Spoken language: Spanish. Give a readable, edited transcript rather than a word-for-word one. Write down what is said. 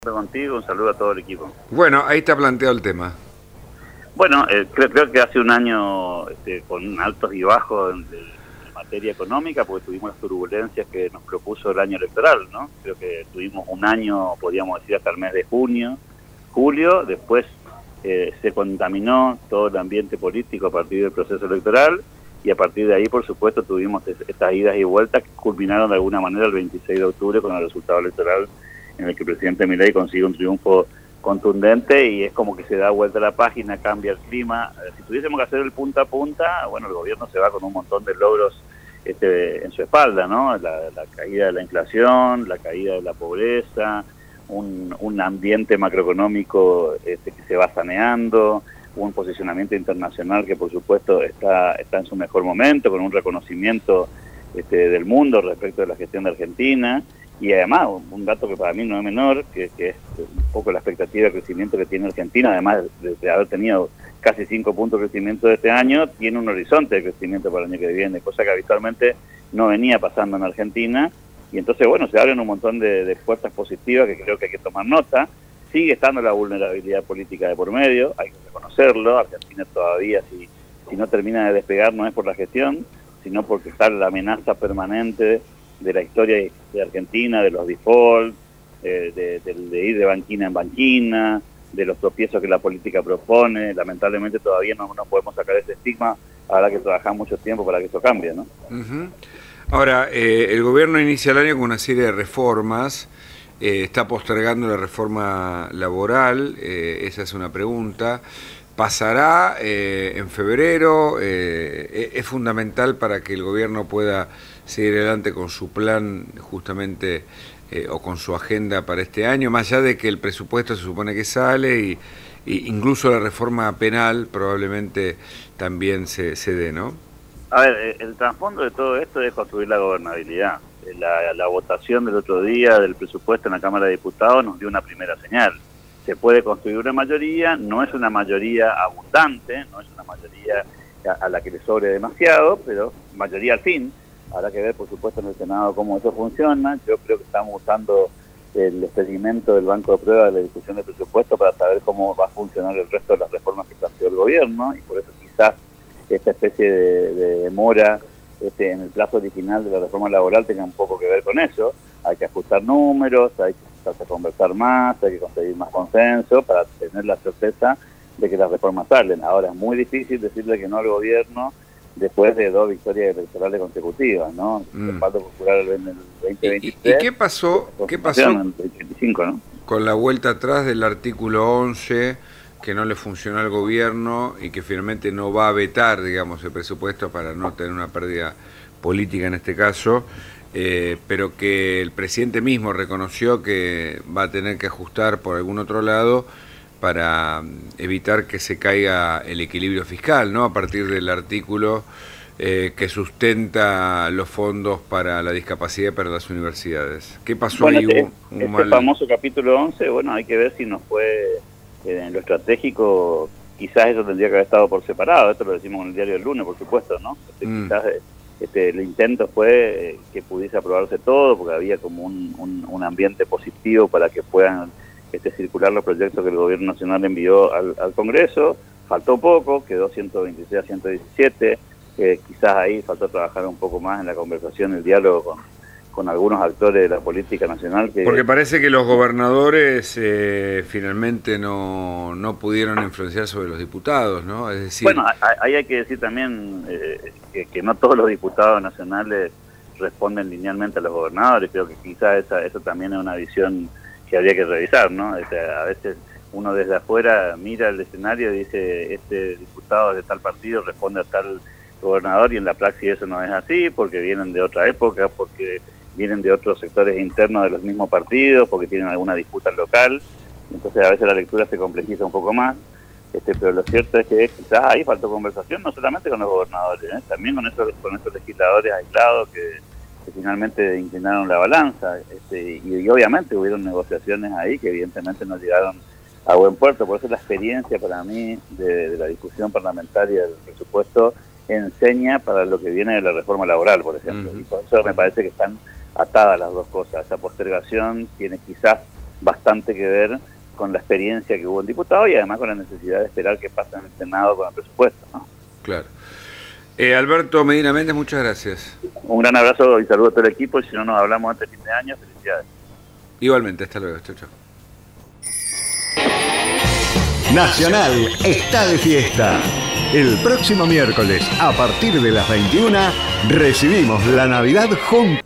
Contigo, un saludo a todo el equipo. Bueno, ahí está planteado el tema. Bueno, creo que hace un año con altos y bajos en materia económica, porque tuvimos las turbulencias que nos propuso el año electoral, ¿no? Creo que tuvimos un año, podríamos decir, hasta el mes de julio, después se contaminó todo el ambiente político a partir del proceso electoral, y a partir de ahí, por supuesto, tuvimos estas idas y vueltas que culminaron de alguna manera el 26 de octubre con el resultado electoral en el que el presidente Milei consigue un triunfo contundente, y es como que se da vuelta la página, cambia el clima. Si tuviésemos que hacer el punta a punta, bueno, el gobierno se va con un montón de logros en su espalda, ¿no? La caída de la inflación, la caída de la pobreza, un ambiente macroeconómico que se va saneando, un posicionamiento internacional que por supuesto está en su mejor momento, con un reconocimiento del mundo respecto de la gestión de Argentina. Y además, un dato que para mí no es menor, que es un poco la expectativa de crecimiento que tiene Argentina, además de haber tenido casi 5 puntos de crecimiento de este año, tiene un horizonte de crecimiento para el año que viene, cosa que habitualmente no venía pasando en Argentina. Y entonces, bueno, se abren un montón de puertas positivas que creo que hay que tomar nota. Sigue estando la vulnerabilidad política de por medio, hay que reconocerlo. Argentina todavía, si no termina de despegar, no es por la gestión, sino porque está la amenaza permanente de la historia de Argentina, de los defaults, de ir de banquina en banquina, de los tropiezos que la política propone. Lamentablemente todavía no podemos sacar ese estigma, habrá que trabajar mucho tiempo para que eso cambie, ¿no? Uh-huh. Ahora, el gobierno inicia el año con una serie de reformas, está postergando la reforma laboral, esa es una pregunta. ¿Pasará en febrero? ¿Es fundamental para que el gobierno pueda seguir adelante con su plan justamente o con su agenda para este año, más allá de que el presupuesto se supone que sale y incluso la reforma penal probablemente también se dé, ¿no? A ver, el trasfondo de todo esto es construir la gobernabilidad. La votación del otro día del presupuesto en la Cámara de Diputados nos dio una primera señal. Se puede construir una mayoría, no es una mayoría abundante, no es una mayoría a la que le sobre demasiado, pero mayoría al fin. Habrá que ver, por supuesto, en el Senado cómo eso funciona. Yo creo que estamos usando el experimento del banco de prueba de la discusión del presupuesto para saber cómo va a funcionar el resto de las reformas que planteó el gobierno, y por eso quizás esta especie de demora en el plazo original de la reforma laboral tenga un poco que ver con eso. Hay que ajustar números, hay que conversar más, hay que conseguir más consenso para tener la certeza de que las reformas salen. Ahora es muy difícil decirle que no al gobierno después de 2 victorias electorales consecutivas, ¿no? Falta popular en el 2023. ¿Y qué pasó en el 2025, ¿no? Con la vuelta atrás del artículo 11, que no le funcionó al gobierno y que finalmente no va a vetar, digamos, el presupuesto para no tener una pérdida política en este caso, pero que el presidente mismo reconoció que va a tener que ajustar por algún otro lado para evitar que se caiga el equilibrio fiscal, ¿no? A partir del artículo que sustenta los fondos para la discapacidad y para las universidades. ¿Qué pasó ahí? Este famoso capítulo 11, bueno, hay que ver si nos fue en lo estratégico. Quizás eso tendría que haber estado por separado. Esto lo decimos en el diario del lunes, por supuesto, ¿no? Quizás el intento fue que pudiese aprobarse todo, porque había como un ambiente positivo para que puedan circular los proyectos que el Gobierno Nacional envió al Congreso. Faltó poco, quedó 126 a 117, quizás ahí faltó trabajar un poco más en la conversación, el diálogo con algunos actores de la política nacional. Porque parece que los gobernadores finalmente no pudieron influenciar sobre los diputados, ¿no? Es decir... Bueno, ahí hay que decir también que no todos los diputados nacionales responden linealmente a los gobernadores. Creo que quizás eso también es una visión que habría que revisar, ¿no? A veces uno desde afuera mira el escenario y dice, este diputado de tal partido responde a tal gobernador, y en la praxis eso no es así, porque vienen de otra época, porque vienen de otros sectores internos de los mismos partidos, porque tienen alguna disputa local. Entonces a veces la lectura se complejiza un poco más, pero lo cierto es que quizás ahí faltó conversación, no solamente con los gobernadores, también con estos legisladores aislados que finalmente inclinaron la balanza, y obviamente hubieron negociaciones ahí que evidentemente no llegaron a buen puerto. Por eso la experiencia para mí de la discusión parlamentaria del presupuesto enseña para lo que viene de la reforma laboral, por ejemplo, y por eso me parece que están atadas las dos cosas. Esa postergación tiene quizás bastante que ver con la experiencia que hubo el diputado y además con la necesidad de esperar qué pasa en el Senado con el presupuesto, ¿no? Claro. Alberto Medina Méndez, muchas gracias. Un gran abrazo y saludo a todo el equipo, y si no nos hablamos antes del fin de año, felicidades. Igualmente, hasta luego. Chau, chau. Nacional está de fiesta. El próximo miércoles, a partir de las 21, recibimos la Navidad junto